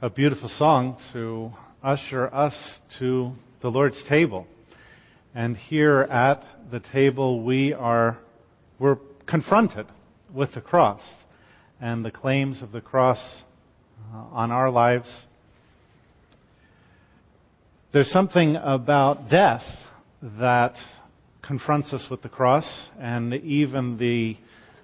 a beautiful song to usher us to the Lord's table. And here at the table we're confronted with the cross and the claims of the cross on our lives. There's something about death that confronts us with the cross, and even the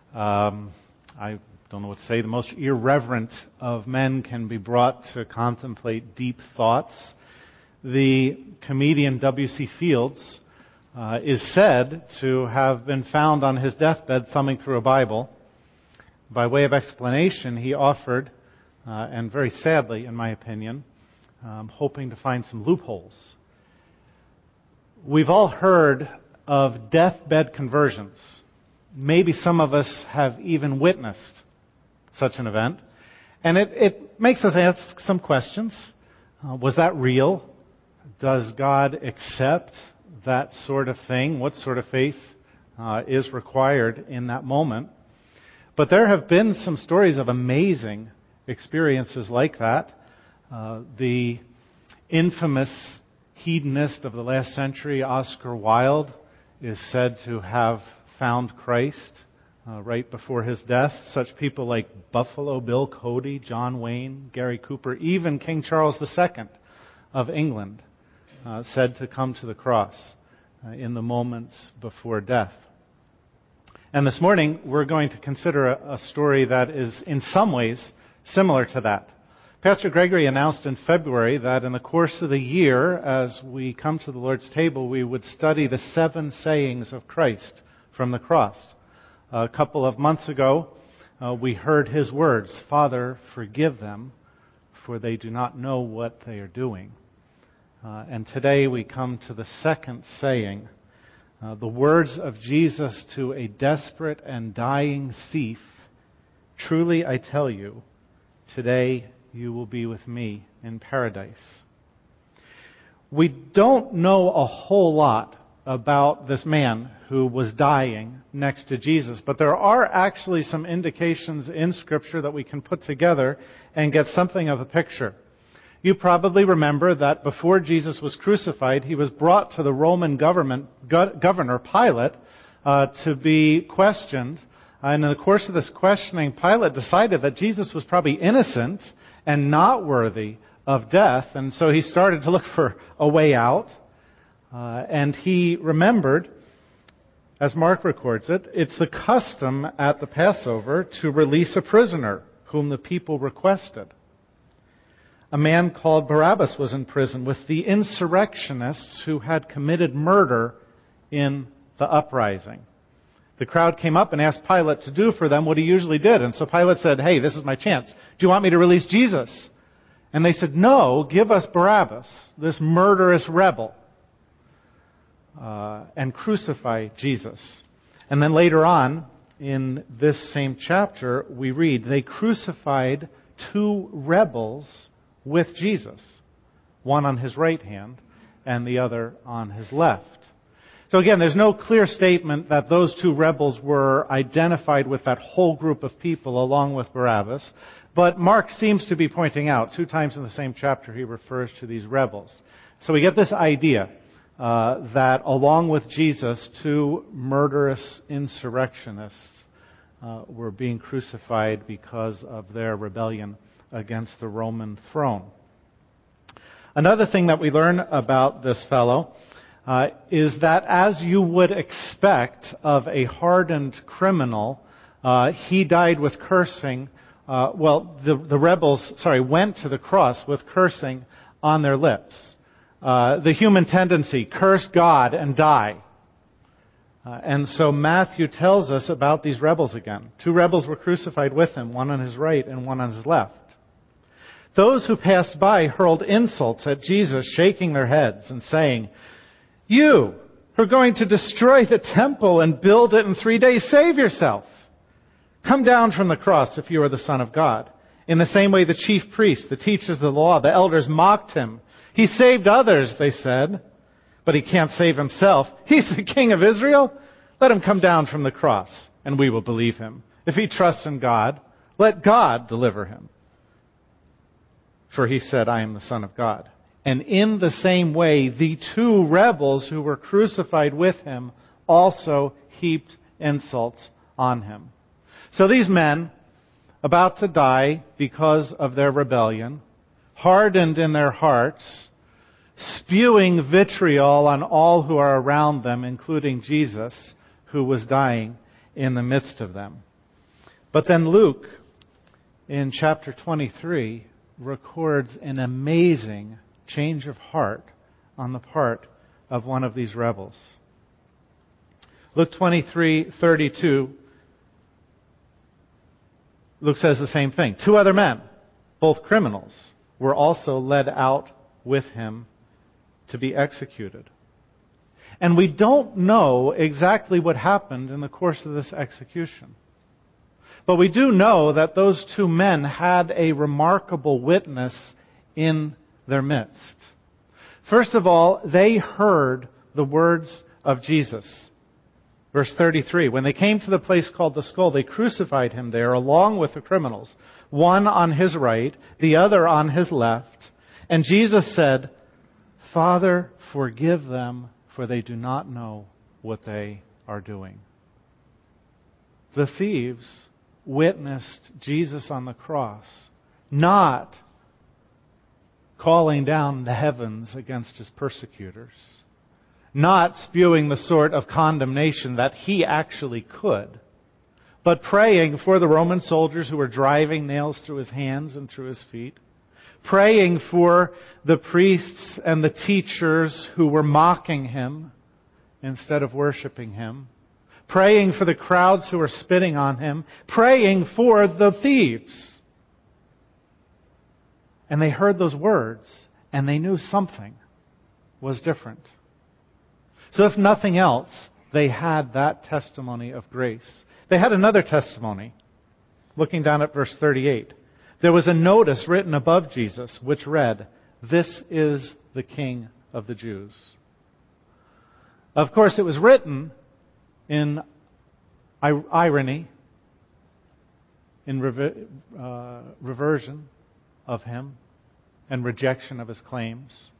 I don't know what to say, the most irreverent of men can be brought to contemplate deep thoughts. The comedian W.C. Fields is said to have been found on his deathbed thumbing through a Bible. By way of explanation, he offered, and very sadly, in my opinion, hoping to find some loopholes. We've all heard of deathbed conversions. Maybe some of us have even witnessed such an event. And it makes us ask some questions. Was that real? Does God accept that sort of thing? What sort of faith is required in that moment? But there have been some stories of amazing experiences like that. The infamous hedonist of the last century, Oscar Wilde, is said to have found Christ right before his death. Such people like Buffalo Bill Cody, John Wayne, Gary Cooper, even King Charles II of England said to come to the cross in the moments before death. And this morning we're going to consider a story that is in some ways similar to that. Pastor Gregory announced in February that in the course of the year, as we come to the Lord's table, we would study the 7 sayings of Christ from the cross. A couple of months ago, we heard his words, "Father, forgive them, for they do not know what they are doing." And today we come to the second saying, the words of Jesus to a desperate and dying thief, "Truly I tell you, today you will be with me in paradise." We don't know a whole lot about this man who was dying next to Jesus, but there are actually some indications in Scripture that we can put together and get something of a picture. You probably remember that before Jesus was crucified, he was brought to the Roman governor Pilate to be questioned. And in the course of this questioning, Pilate decided that Jesus was probably innocent and not worthy of death. And so he started to look for a way out. And he remembered, as Mark records it, it's the custom at the Passover to release a prisoner whom the people requested. A man called Barabbas was in prison with the insurrectionists who had committed murder in the uprising. The crowd came up and asked Pilate to do for them what he usually did. And so Pilate said, "Hey, this is my chance. Do you want me to release Jesus?" And they said, "No, give us Barabbas, this murderous rebel, and crucify Jesus." And then later on, in this same chapter, we read, they crucified 2 rebels with Jesus, one on his right hand and the other on his left. So again, there's no clear statement that those 2 rebels were identified with that whole group of people along with Barabbas, but Mark seems to be pointing out 2 times in the same chapter he refers to these rebels. So we get this idea that along with Jesus, 2 murderous insurrectionists were being crucified because of their rebellion against the Roman throne. Another thing that we learn about this fellow is that, as you would expect of a hardened criminal, he died with cursing. The rebels went to the cross with cursing on their lips. The human tendency, curse God and die. And so Matthew tells us about these rebels again. 2 rebels were crucified with him, one on his right and one on his left. Those who passed by hurled insults at Jesus, shaking their heads and saying, "You who are going to destroy the temple and build it in 3 days, save yourself. Come down from the cross if you are the Son of God." In the same way, the chief priests, the teachers of the law, the elders mocked him. "He saved others," they said, "but he can't save himself. He's the King of Israel. Let him come down from the cross, and we will believe him. If he trusts in God, let God deliver him. for he said, I am the Son of God. And in the same way, the two rebels who were crucified with him also heaped insults on him. So these men, about to die because of their rebellion, hardened in their hearts, spewing vitriol on all who are around them, including Jesus, who was dying in the midst of them. But then Luke, in chapter 23, records an amazing change of heart on the part of one of these rebels. Luke 23:32, Luke says the same thing. Two other men, both criminals, were also led out with him to be executed. And we don't know exactly what happened in the course of this execution. But we do know that those two men had a remarkable witness in their midst. First of all, they heard the words of Jesus. Verse 33, when they came to the place called the Skull, they crucified him there along with the criminals, one on his right, the other on his left. And Jesus said, Father, forgive them, for they do not know what they are doing. The thieves witnessed Jesus on the cross, not calling down the heavens against his persecutors, not spewing the sort of condemnation that he actually could, but praying for the Roman soldiers who were driving nails through his hands and through his feet, praying for the priests and the teachers who were mocking him instead of worshiping him, praying for the crowds who were spitting on him, praying for the thieves. And they heard those words, and they knew something was different. So if nothing else, they had that testimony of grace. They had another testimony. Looking down at verse 38. There was a notice written above Jesus which read, "This is the King of the Jews." Of course, it was written in irony, in reversion of him and rejection of his claims.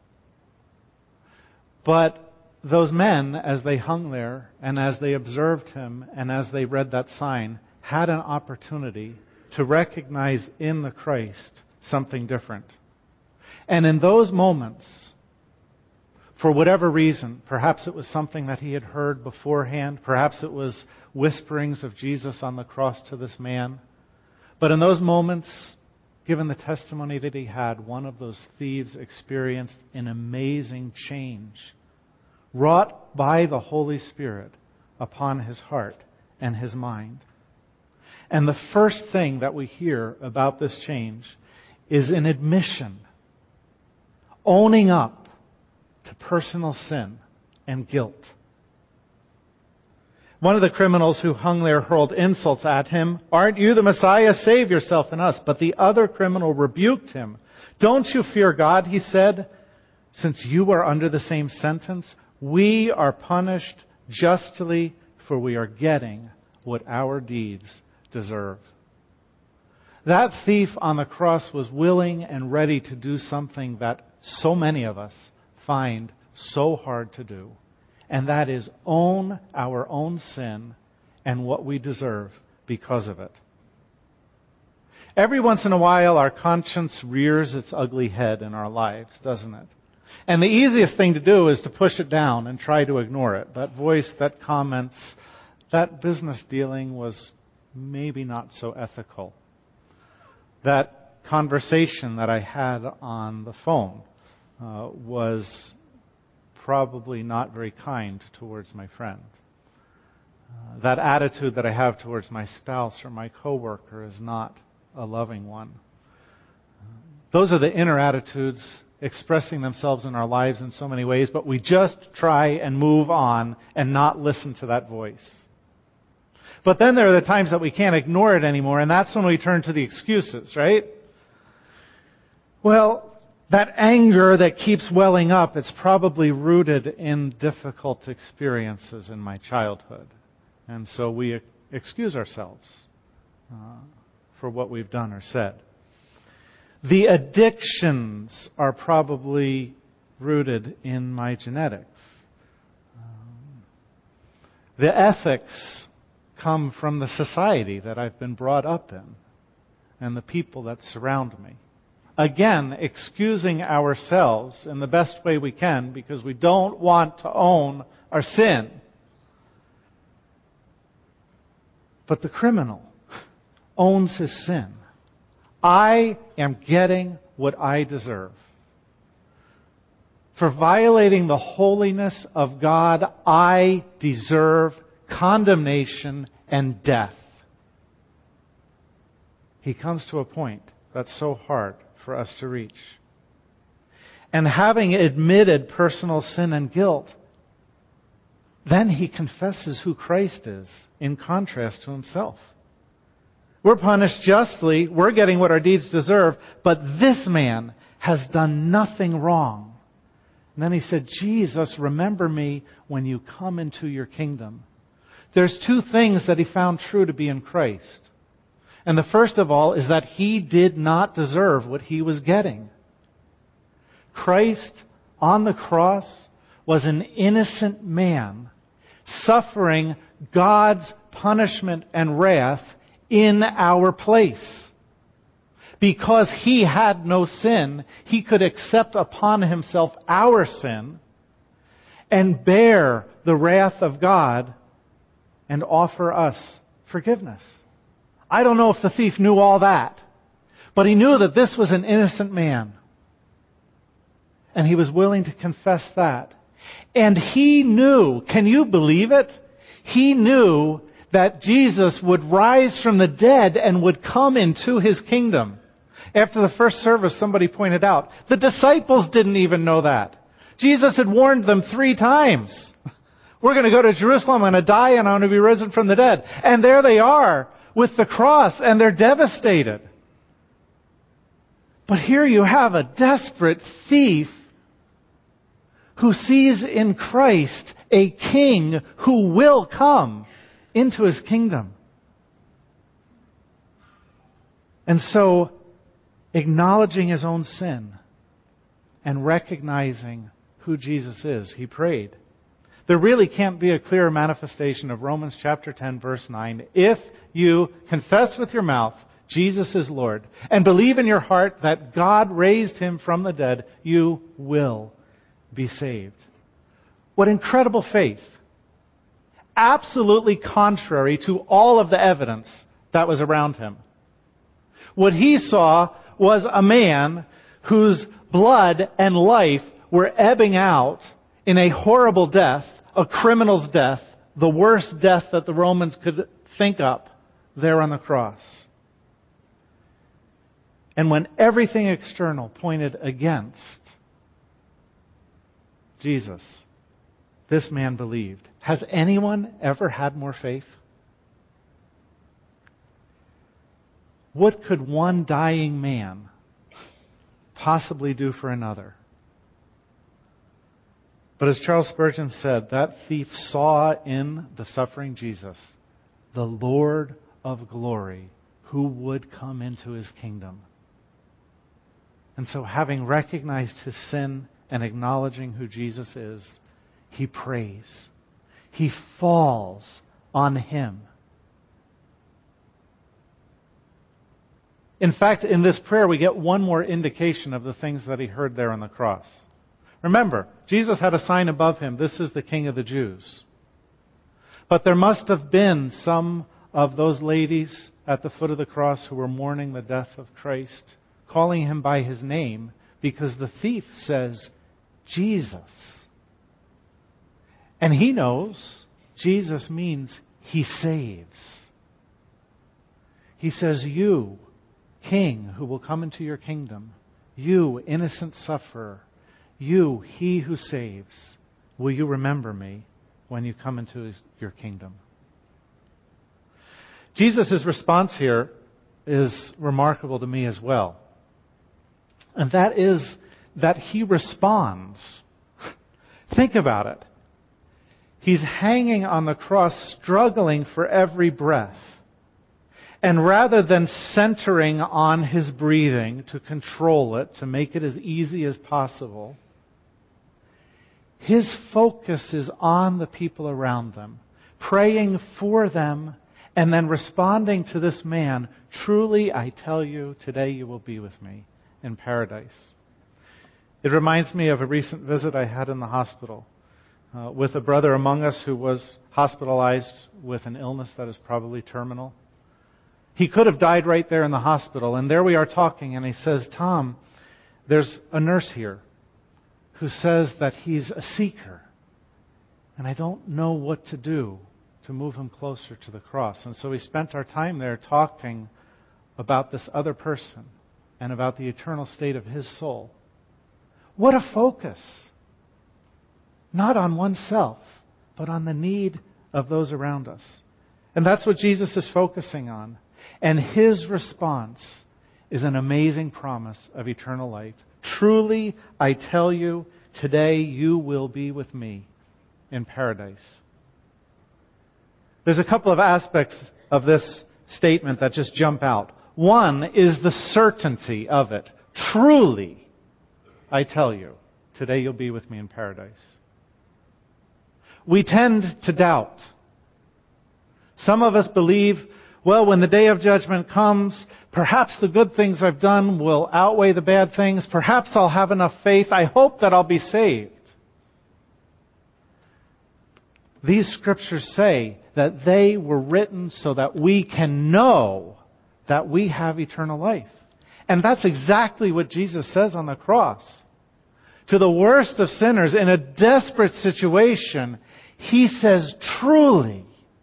But those men, as they hung there and as they observed him and as they read that sign, had an opportunity to recognize in the Christ something different. And in those moments, for whatever reason, perhaps it was something that he had heard beforehand, perhaps it was whisperings of Jesus on the cross to this man, but in those moments, given the testimony that he had, one of those thieves experienced an amazing change, wrought by the Holy Spirit upon his heart and his mind. And the first thing that we hear about this change is an admission, owning up to personal sin and guilt. One of the criminals who hung there hurled insults at him. "Aren't you the Messiah? Save yourself and us." But the other criminal rebuked him. "Don't you fear God," he said, "since you are under the same sentence? We are punished justly, for we are getting what our deeds deserve." That thief on the cross was willing and ready to do something that so many of us find so hard to do. And that is own our own sin and what we deserve because of it. Every once in a while, our conscience rears its ugly head in our lives, doesn't it? And the easiest thing to do is to push it down and try to ignore it. That voice that comments, that business dealing was maybe not so ethical. That conversation that I had on the phone was probably not very kind towards my friend. That attitude that I have towards my spouse or my coworker is not a loving one. Those are the inner attitudes expressing themselves in our lives in so many ways, but we just try and move on and not listen to that voice. But then there are the times that we can't ignore it anymore, and that's when we turn to the excuses, right? Well, that anger that keeps welling up, it's probably rooted in difficult experiences in my childhood. And so we excuse ourselves for what we've done or said. The addictions are probably rooted in my genetics. The ethics come from the society that I've been brought up in and the people that surround me. Again, excusing ourselves in the best way we can because we don't want to own our sin. But the criminal owns his sin. I am getting what I deserve. For violating the holiness of God, I deserve condemnation and death. He comes to a point that's so hard for us to reach. And having admitted personal sin and guilt, then he confesses who Christ is in contrast to himself. We're punished justly, we're getting what our deeds deserve, but this man has done nothing wrong. And then he said, Jesus, remember me when you come into your kingdom. There's two things that he found true to be in Christ. And the first of all is that he did not deserve what he was getting. Christ on the cross was an innocent man suffering God's punishment and wrath in our place. Because he had no sin, he could accept upon himself our sin and bear the wrath of God and offer us forgiveness. I don't know if the thief knew all that, but he knew that this was an innocent man. And he was willing to confess that. And he knew, can you believe it? He knew that Jesus would rise from the dead and would come into his kingdom. After the first service, somebody pointed out, the disciples didn't even know that. Jesus had warned them 3 times. We're going to go to Jerusalem, I'm going to die, and I'm going to be risen from the dead. And there they are with the cross, and they're devastated. But here you have a desperate thief who sees in Christ a king who will come into his kingdom. And so, acknowledging his own sin and recognizing who Jesus is, he prayed. There really can't be a clearer manifestation of Romans chapter 10, verse 9. If you confess with your mouth Jesus is Lord and believe in your heart that God raised him from the dead, you will be saved. What incredible faith. Absolutely contrary to all of the evidence that was around him. What he saw was a man whose blood and life were ebbing out in a horrible death, a criminal's death, the worst death that the Romans could think up there on the cross. And when everything external pointed against Jesus, this man believed. Has anyone ever had more faith? What could one dying man possibly do for another? But as Charles Spurgeon said, that thief saw in the suffering Jesus the Lord of glory who would come into his kingdom. And so having recognized his sin and acknowledging who Jesus is, he prays. He falls on him. In fact, in this prayer, we get one more indication of the things that he heard there on the cross. Remember, Jesus had a sign above him, "This is the King of the Jews." But there must have been some of those ladies at the foot of the cross who were mourning the death of Christ, calling him by his name, because the thief says, Jesus. And he knows Jesus means he saves. He says, you, King, who will come into your kingdom, you, innocent sufferer, you, he who saves, will you remember me when you come into your kingdom? Jesus' response here is remarkable to me as well. And that is that he responds. Think about it. He's hanging on the cross, struggling for every breath. And rather than centering on his breathing to control it, to make it as easy as possible, his focus is on the people around them, praying for them, and then responding to this man, "Truly I tell you, today you will be with me in paradise." It reminds me of a recent visit I had in the hospital with a brother among us who was hospitalized with an illness that is probably terminal. He could have died right there in the hospital, and there we are talking, and he says, "Tom, there's a nurse here who says that he's a seeker, and I don't know what to do to move him closer to the cross." And so we spent our time there talking about this other person and about the eternal state of his soul. What a focus! Not on oneself, but on the need of those around us. And that's what Jesus is focusing on. And his response is an amazing promise of eternal life. "Truly, I tell you, today you will be with me in paradise." There's a couple of aspects of this statement that just jump out. One is the certainty of it. Truly, I tell you, today you'll be with me in paradise. We tend to doubt. Some of us believe, well, when the day of judgment comes, perhaps the good things I've done will outweigh the bad things. Perhaps I'll have enough faith. I hope that I'll be saved. These scriptures say that they were written so that we can know that we have eternal life. And that's exactly what Jesus says on the cross. To the worst of sinners in a desperate situation, he says, "Truly,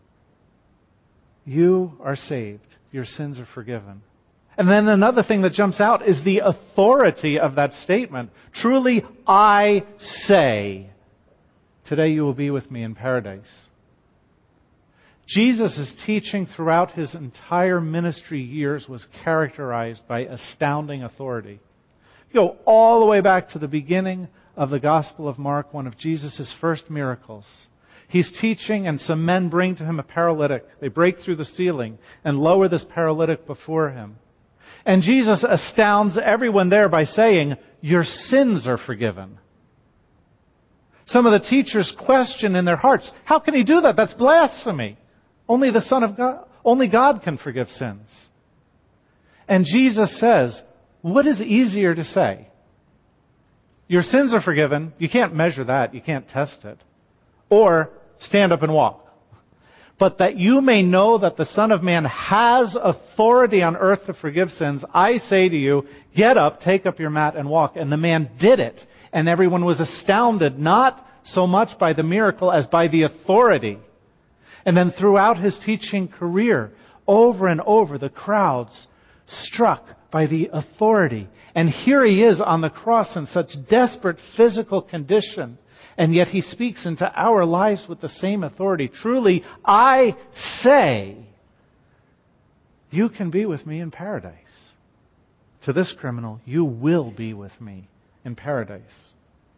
you are saved. Your sins are forgiven." And then another thing that jumps out is the authority of that statement. "Truly, I say, today you will be with me in paradise." Jesus' teaching throughout his entire ministry years was characterized by astounding authority. You go all the way back to the beginning of the Gospel of Mark, one of Jesus' first miracles. He's teaching, and some men bring to him a paralytic. They break through the ceiling and lower this paralytic before him. And Jesus astounds everyone there by saying, "Your sins are forgiven." Some of the teachers question in their hearts, how can he do that? That's blasphemy. Only the Son of God, only God can forgive sins. And Jesus says, what is easier to say? Your sins are forgiven. You can't measure that. You can't test it. Or stand up and walk. But that you may know that the Son of Man has authority on earth to forgive sins, I say to you, get up, take up your mat and walk. And the man did it. And everyone was astounded, not so much by the miracle as by the authority. And then throughout his teaching career, over and over, the crowds struck by the authority. And here he is on the cross in such desperate physical condition. And yet he speaks into our lives with the same authority. "Truly, I say, you can be with me in paradise." To this criminal, "You will be with me in paradise."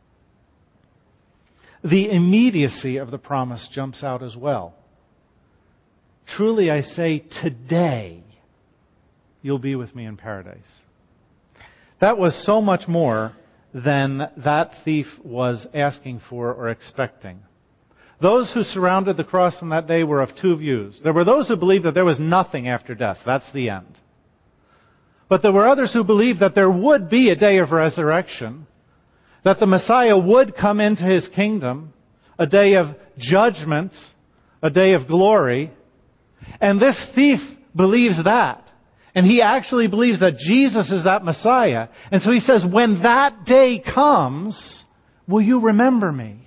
The immediacy of the promise jumps out as well. "Truly, I say, today, you'll be with me in paradise." That was so much more than that thief was asking for or expecting. Those who surrounded the cross on that day were of two views. There were those who believed that there was nothing after death. That's the end. But there were others who believed that there would be a day of resurrection, that the Messiah would come into his kingdom, a day of judgment, a day of glory. And this thief believes that. And he actually believes that Jesus is that Messiah. And so he says, when that day comes, will you remember me?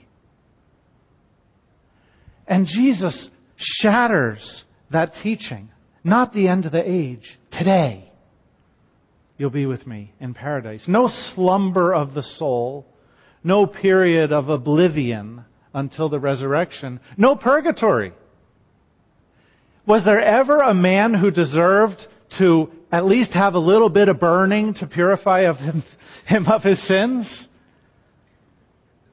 And Jesus shatters that teaching. Not the end of the age. Today, you'll be with me in paradise. No slumber of the soul. No period of oblivion until the resurrection. No purgatory. Was there ever a man who deserved to at least have a little bit of burning to purify him of his sins?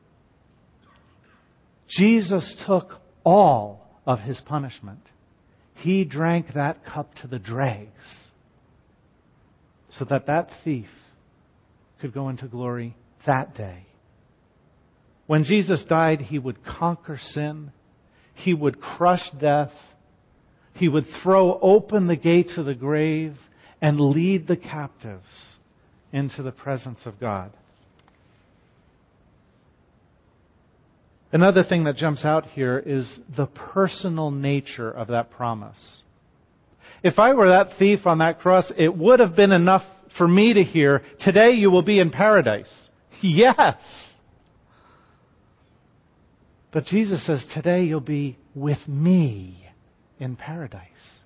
Jesus took all of his punishment. He drank that cup to the dregs so that that thief could go into glory that day. When Jesus died, He would conquer sin. He would crush death. He would throw open the gates of the grave and lead the captives into the presence of God. Another thing that jumps out here is the personal nature of that promise. If I were that thief on that cross, it would have been enough for me to hear, "Today you will be in paradise." Yes! But Jesus says, "Today you'll be with me in paradise."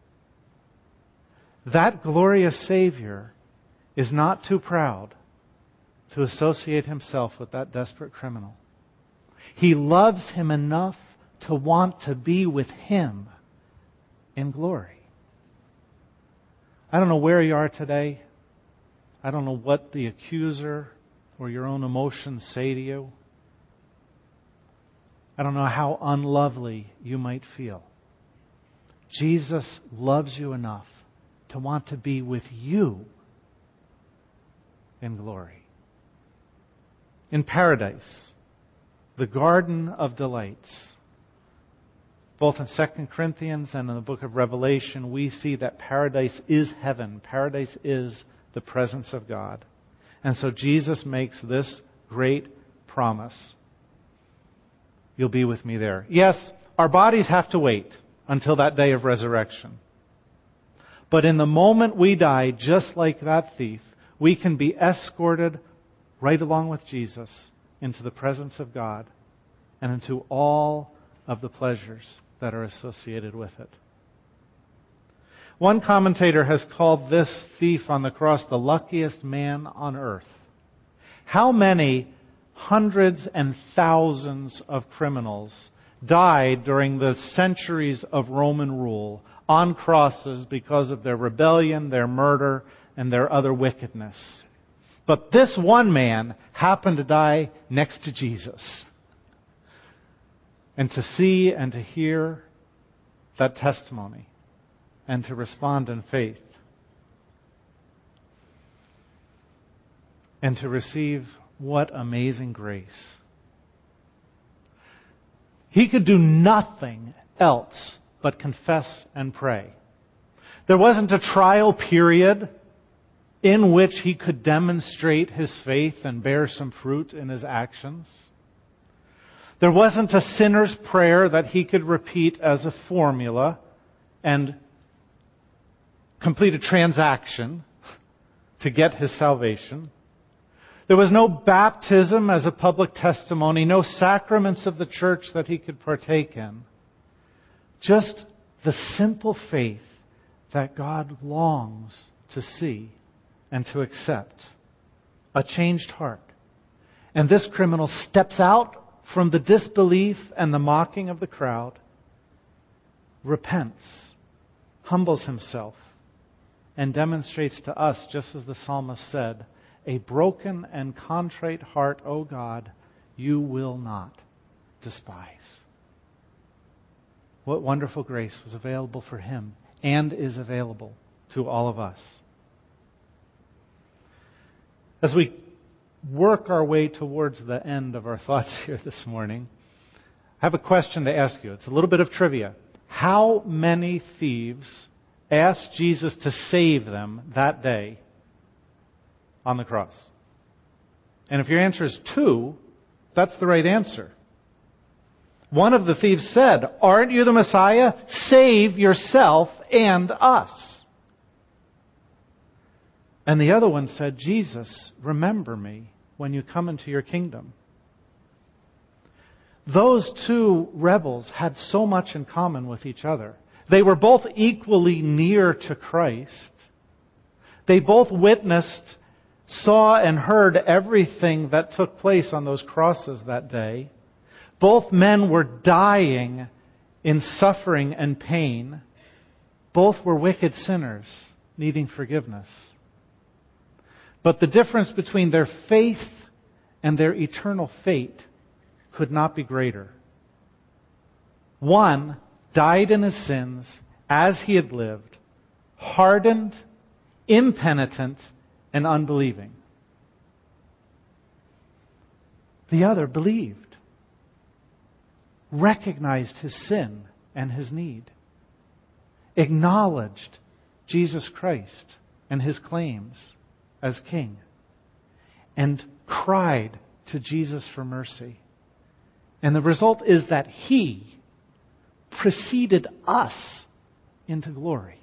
That glorious Savior is not too proud to associate Himself with that desperate criminal. He loves him enough to want to be with him in glory. I don't know where you are today. I don't know what the accuser or your own emotions say to you. I don't know how unlovely you might feel. Jesus loves you enough to want to be with you in glory. In paradise, the garden of delights. Both in 2 Corinthians and in the book of Revelation, we see that paradise is heaven. Paradise is the presence of God. And so Jesus makes this great promise. You'll be with me there. Yes, our bodies have to wait until that day of resurrection. But in the moment we die, just like that thief, we can be escorted right along with Jesus into the presence of God and into all of the pleasures that are associated with it. One commentator has called this thief on the cross the luckiest man on earth. How many hundreds and thousands of criminals died during the centuries of Roman rule on crosses because of their rebellion, their murder, and their other wickedness? But this one man happened to die next to Jesus. And to see and to hear that testimony and to respond in faith and to receive what amazing grace. He could do nothing else but confess and pray. There wasn't a trial period in which he could demonstrate his faith and bear some fruit in his actions. There wasn't a sinner's prayer that he could repeat as a formula and complete a transaction to get his salvation. There was no baptism as a public testimony, no sacraments of the church that he could partake in. Just the simple faith that God longs to see and to accept. A changed heart. And this criminal steps out from the disbelief and the mocking of the crowd, repents, humbles himself, and demonstrates to us, just as the psalmist said, "A broken and contrite heart, O God, you will not despise." What wonderful grace was available for him and is available to all of us. As we work our way towards the end of our thoughts here this morning, I have a question to ask you. It's a little bit of trivia. How many thieves asked Jesus to save them that day on the cross? And if your answer is 2, that's the right answer. One of the thieves said, "Aren't you the Messiah? Save yourself and us." And the other one said, "Jesus, remember me when you come into your kingdom." Those two rebels had so much in common with each other. They were both equally near to Christ. They both witnessed, saw, and heard everything that took place on those crosses that day. Both men were dying in suffering and pain. Both were wicked sinners needing forgiveness. But the difference between their faith and their eternal fate could not be greater. One died in his sins as he had lived, hardened, impenitent, and unbelieving. The other believed, recognized his sin and his need, acknowledged Jesus Christ and his claims as king, and cried to Jesus for mercy. And the result is that he preceded us into glory.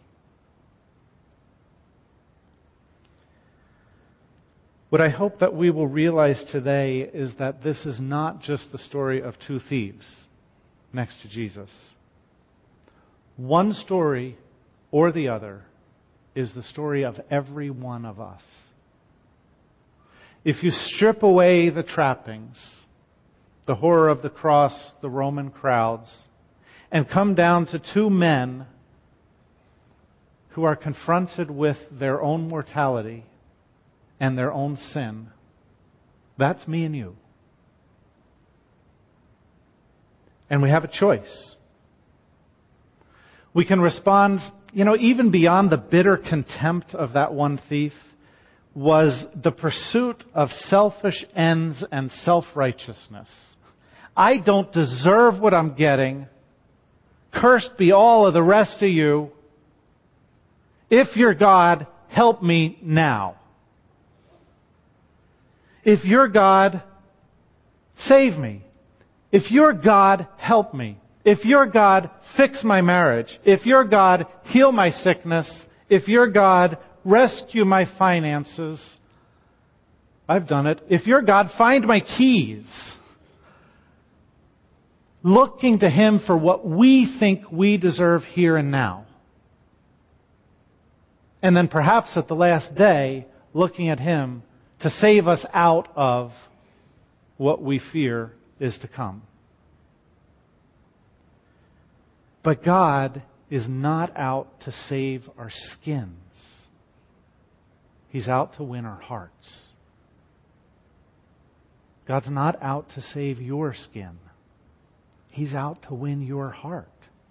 What I hope that we will realize today is that this is not just the story of two thieves next to Jesus. One story or the other is the story of every one of us. If you strip away the trappings, the horror of the cross, the Roman crowds, and come down to two men who are confronted with their own mortality and their own sin, that's me and you. And we have a choice. We can respond, even beyond the bitter contempt of that one thief, was the pursuit of selfish ends and self-righteousness. I don't deserve what I'm getting. Cursed be all of the rest of you. If you're God, help me now. If you're God, save me. If you're God, help me. If you're God, fix my marriage. If you're God, heal my sickness. If you're God, rescue my finances. I've done it. If you're God, find my keys. Looking to Him for what we think we deserve here and now. And then perhaps at the last day, looking at Him to save us out of what we fear is to come. But God is not out to save our skins. He's out to win our hearts. God's not out to save your skin. He's out to win your heart.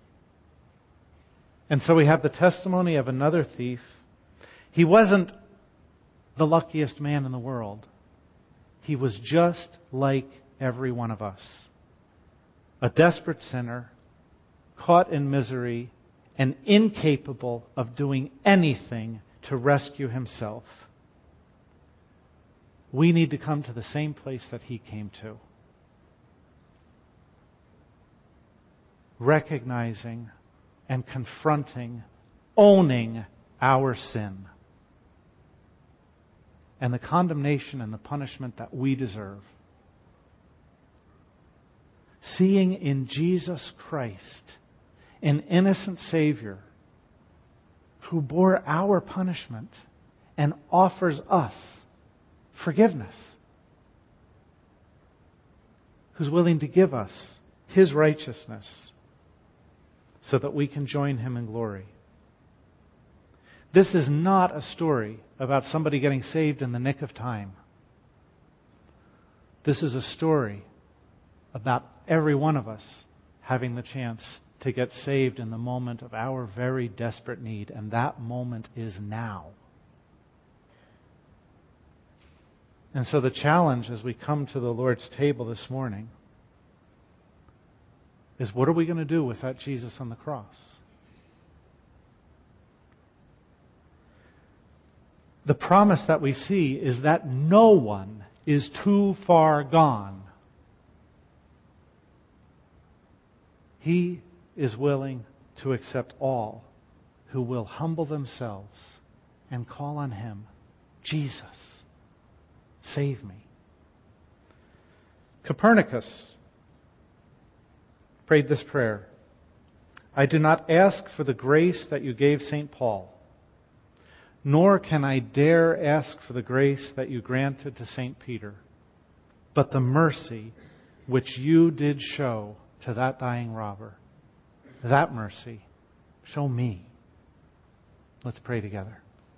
And so we have the testimony of another thief. He wasn't the luckiest man in the world. He was just like every one of us. A desperate sinner, caught in misery, and incapable of doing anything to rescue himself. We need to come to the same place that he came to. Recognizing and confronting, owning our sin and the condemnation and the punishment that we deserve. Seeing in Jesus Christ an innocent Savior who bore our punishment and offers us forgiveness, who's willing to give us His righteousness so that we can join Him in glory. This is not a story about somebody getting saved in the nick of time. This is a story about every one of us having the chance to get saved in the moment of our very desperate need, and that moment is now. And so the challenge as we come to the Lord's table this morning is, what are we going to do with that Jesus on the cross? The promise that we see is that no one is too far gone. He is willing to accept all who will humble themselves and call on Him. Jesus, save me. Copernicus prayed this prayer: I do not ask for the grace that you gave St. Paul, nor can I dare ask for the grace that you granted to St. Peter, but the mercy which you did show to that dying robber. That mercy, show me. Let's pray together.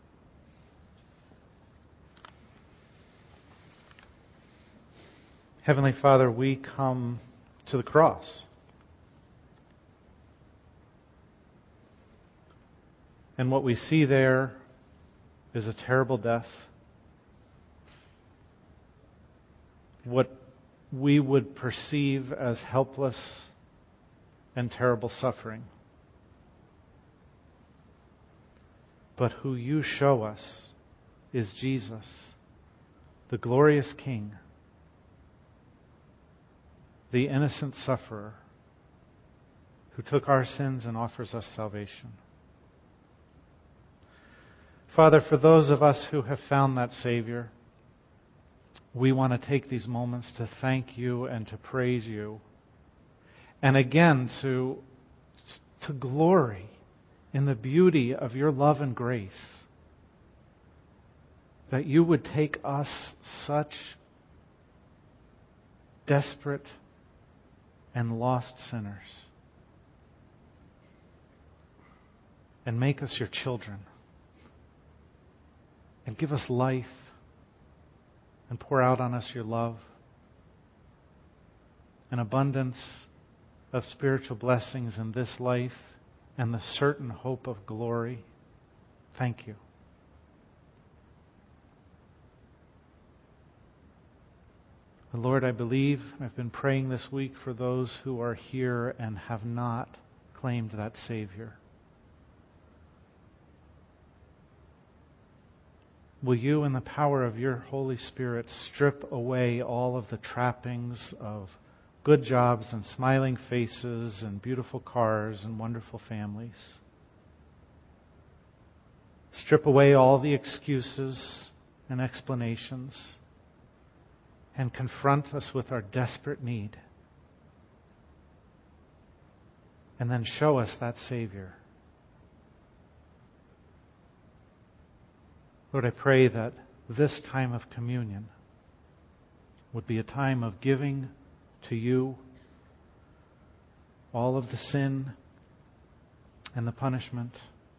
Heavenly Father, we come to the cross. And what we see there is a terrible death. What we would perceive as helpless and terrible suffering. But who you show us is Jesus, the glorious King, the innocent sufferer who took our sins and offers us salvation. Father, for those of us who have found that Savior, we want to take these moments to thank you and to praise you, and again to glory in the beauty of your love and grace, that you would take us, such desperate and lost sinners, and make us your children, and give us life, and pour out on us your love, an abundance of spiritual blessings in this life, and the certain hope of glory. Thank you. Lord, I believe, I've been praying this week for those who are here and have not claimed that Savior. Will you, in the power of your Holy Spirit, strip away all of the trappings of good jobs and smiling faces and beautiful cars and wonderful families? Strip away all the excuses and explanations and confront us with our desperate need. And then show us that Savior. Lord, I pray that this time of communion would be a time of giving to you all of the sin and the punishment,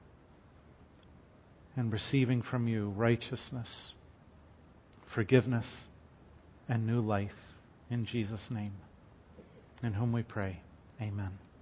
and receiving from you righteousness, forgiveness, and new life. In Jesus' name, in whom we pray. Amen.